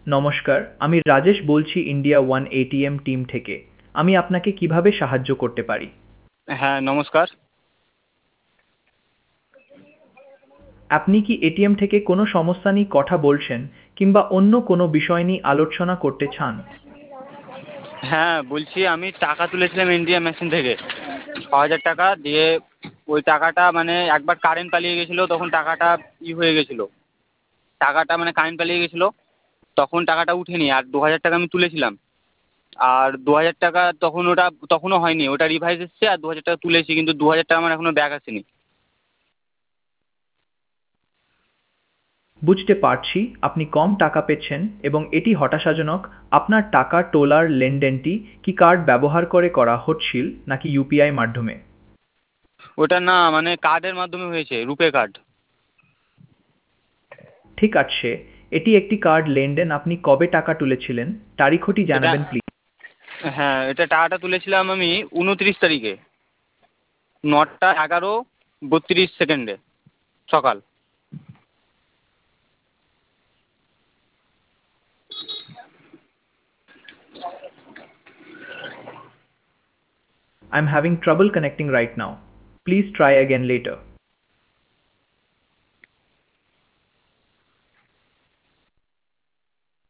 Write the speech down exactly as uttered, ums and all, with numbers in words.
নমস্কার, আমি রাজেশ বলছি ইন্ডিয়া ওয়ান এটিএম টিম থেকে। আমি আপনাকে কিভাবে সাহায্য করতে পারি? হ্যাঁ, নমস্কার। আপনি কি এটিএম থেকে কোনো সমস্যা নিয়ে কথা বলছেন কিংবা অন্য কোনো বিষয় নিয়ে আলোচনা করতে চান? হ্যাঁ, বলছি আমি টাকা তুলেছিলাম এটিএম মেশিন থেকে ছ হাজার টাকা দিয়ে। ওই টাকাটা মানে একবার কারেন্ট পালিয়ে গেছিলো, তখন টাকাটা ই হয়ে গেছিলো। টাকাটা মানে কারেন্ট পালিয়ে গেছিলো, তখন টাকাটা উঠেনি। আর দু হাজার টাকা আমি তুলেছিলাম, আর দু হাজার টাকা তখন ওটা তখনও হয়নি, ওটা রিভাইস এসছে। আর দু হাজার টাকা তুলেছি, কিন্তু দু হাজার টাকা আমার এখনও ব্যাক আসেনি। বুঝতে পারছি আপনি কম টাকা পেয়েছেন এবং এটি হতাশাজনক। আপনার টাকা তোলার লেনদেনটি কি কার্ড ব্যবহার করে করা হচ্ছিল নাকি ইউপিআই মাধ্যমে? ওটা না, মানে কার্ডের মাধ্যমে হয়েছে, রুপে কার্ড। ঠিক আছে, এটি একটি কার্ড লেনদেন। আপনি কবে টাকা তুলেছিলেন তারিখটি এটা জানাবেন প্লিজ। হ্যাঁ, এটা টাকাটা তুলেছিলাম আমি উনত্রিশ তারিখে, নটা এগারো বত্রিশ সেকেন্ডে সকাল। I'm having trouble connecting right now. Please try again later.